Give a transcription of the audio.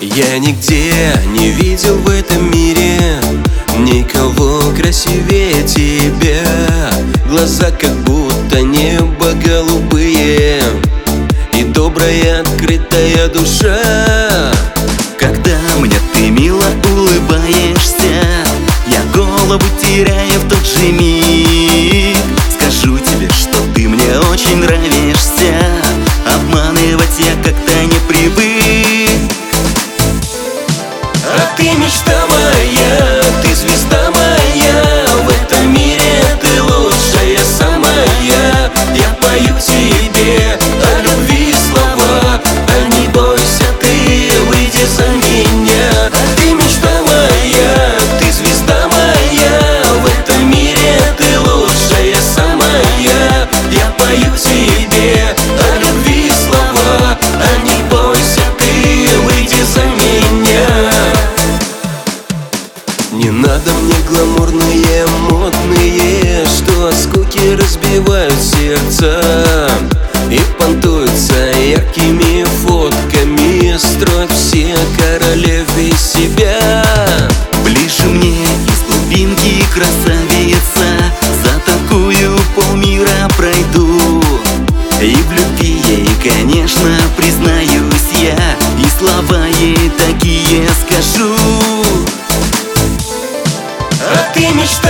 Я нигде не видел в этом мире никого красивее тебя. Глаза как будто небо голубые и добрая открытая душа. Когда мне ты мило улыбаешься, я голову теряю в тот же миг. Скажу тебе, что ты мне очень нравишься, обманывать я как-то не привык. А ты мечта моя, ты звезда моя, в этом мире ты лучшая самая. Я пою тебе о любви слова, а не бойся ты, выйди за меня. Ты мечта моя, ты звезда моя, в этом мире ты лучшая самая. Я пою тебе о любви слова, а не бойся ты, выйди за меня. Не надо мне гламурные, модные, что от скуки разбивают сердца и понтуются яркими фотками, строят все королев из себя. Ближе мне из глубинки, красавица, за такую полмира пройду. И в любви ей, конечно, признаюсь я, и слова ей такие скажу. А ты мечта